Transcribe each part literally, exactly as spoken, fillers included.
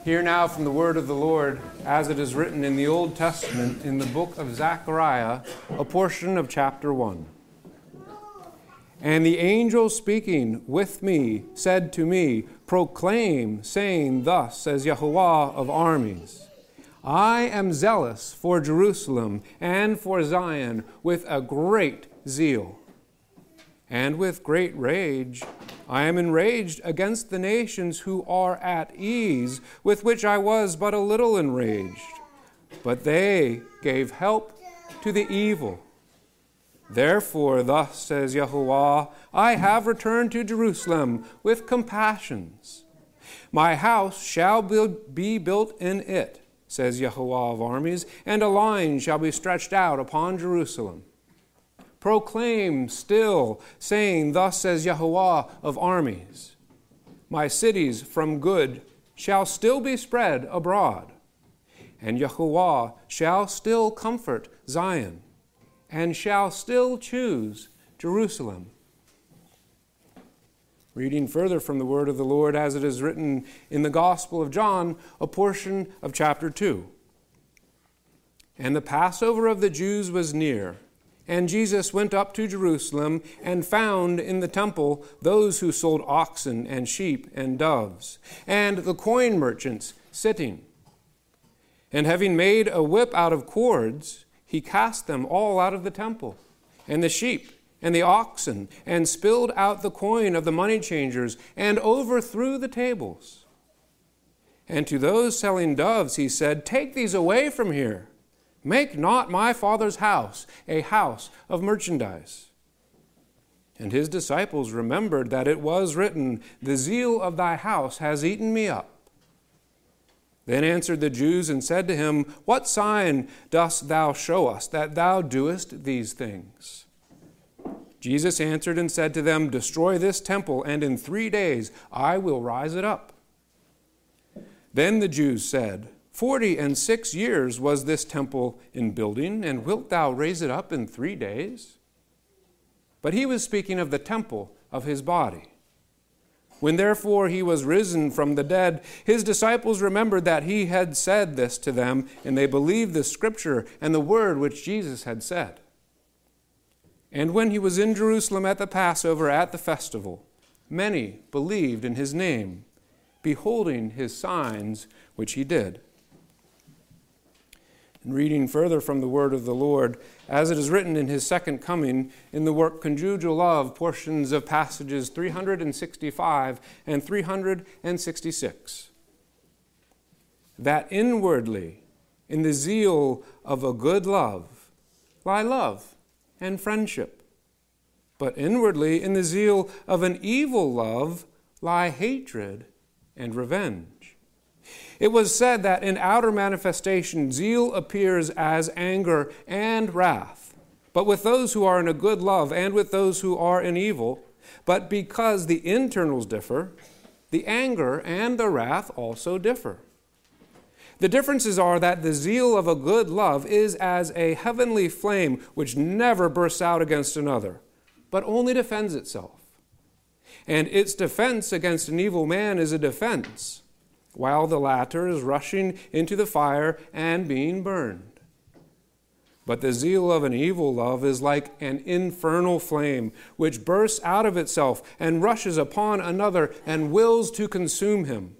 Hear now from the word of the Lord, as it is written in the Old Testament in the book of Zechariah, a portion of chapter one. And the angel speaking with me said to me, Proclaim, saying, Thus says Yahuwah of armies, I am zealous for Jerusalem and for Zion with a great zeal. And with great rage I am enraged against the nations who are at ease, with which I was but a little enraged. But they gave help to the evil. Therefore, thus says Yahuwah, I have returned to Jerusalem with compassions. My house shall be built in it, says Yahuwah of armies, and a line shall be stretched out upon Jerusalem. Proclaim still, saying, Thus says Yahuwah of armies, My cities from good shall still be spread abroad, and Yahuwah shall still comfort Zion, and shall still choose Jerusalem. Reading further from the word of the Lord as it is written in the Gospel of John, a portion of chapter two. And the Passover of the Jews was near, and Jesus went up to Jerusalem and found in the temple those who sold oxen and sheep and doves, and the coin merchants sitting. And having made a whip out of cords, he cast them all out of the temple, and the sheep and the oxen, and spilled out the coin of the money changers, and overthrew the tables. And to those selling doves he said, Take these away from here. Make not my Father's house a house of merchandise. And his disciples remembered that it was written, The zeal of thy house has eaten me up. Then answered the Jews and said to him, What sign dost thou show us that thou doest these things? Jesus answered and said to them, Destroy this temple, and in three days I will rise it up. Then the Jews said, Forty and six years was this temple in building, and wilt thou raise it up in three days? But he was speaking of the temple of his body. When therefore he was risen from the dead, his disciples remembered that he had said this to them, and they believed the scripture and the word which Jesus had said. And when he was in Jerusalem at the Passover at the festival, many believed in his name, beholding his signs which he did. And reading further from the word of the Lord, as it is written in his second coming, in the work Conjugal Love, portions of passages three hundred sixty-five and three hundred sixty-six. That inwardly, in the zeal of a good love, lie love and friendship. But inwardly, in the zeal of an evil love, lie hatred and revenge. It was said that in outer manifestation, zeal appears as anger and wrath, but with those who are in a good love and with those who are in evil. But because the internals differ, the anger and the wrath also differ. The differences are that the zeal of a good love is as a heavenly flame which never bursts out against another, but only defends itself. And its defense against an evil man is a defense, while the latter is rushing into the fire and being burned. But the zeal of an evil love is like an infernal flame, which bursts out of itself and rushes upon another and wills to consume him.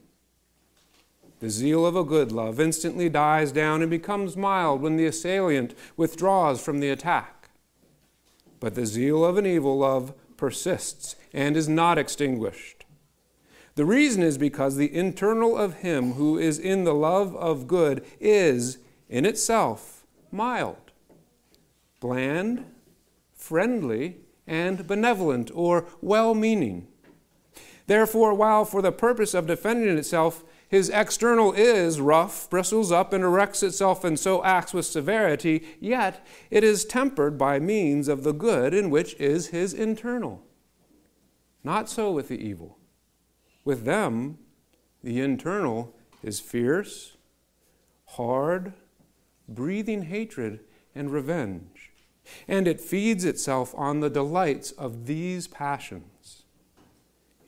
The zeal of a good love instantly dies down and becomes mild when the assailant withdraws from the attack. But the zeal of an evil love persists and is not extinguished. The reason is because the internal of him who is in the love of good is, in itself, mild, bland, friendly, and benevolent, or well-meaning. Therefore, while for the purpose of defending itself, his external is rough, bristles up, and erects itself, and so acts with severity, yet it is tempered by means of the good in which is his internal. Not so with the evil. With them, the internal is fierce, hard, breathing hatred and revenge, and it feeds itself on the delights of these passions.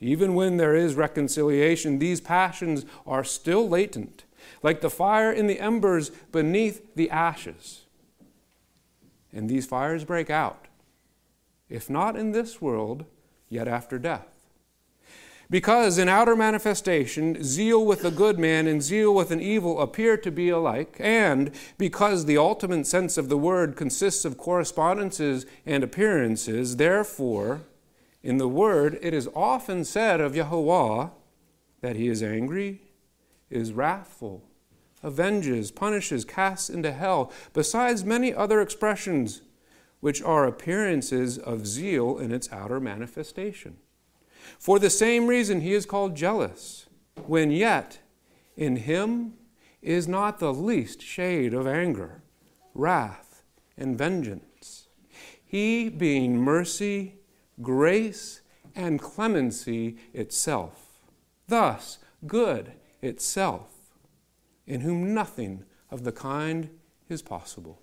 Even when there is reconciliation, these passions are still latent, like the fire in the embers beneath the ashes. And these fires break out, if not in this world, yet after death. Because in outer manifestation, zeal with the good man and zeal with an evil appear to be alike, and because the ultimate sense of the word consists of correspondences and appearances, therefore, in the word it is often said of Yahweh that he is angry, is wrathful, avenges, punishes, casts into hell, besides many other expressions which are appearances of zeal in its outer manifestation. For the same reason he is called jealous, when yet in him is not the least shade of anger, wrath, and vengeance. He being mercy, grace, and clemency itself, thus good itself, in whom nothing of the kind is possible.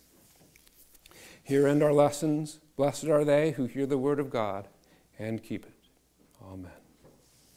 Here end our lessons. Blessed are they who hear the word of God and keep it. Amen.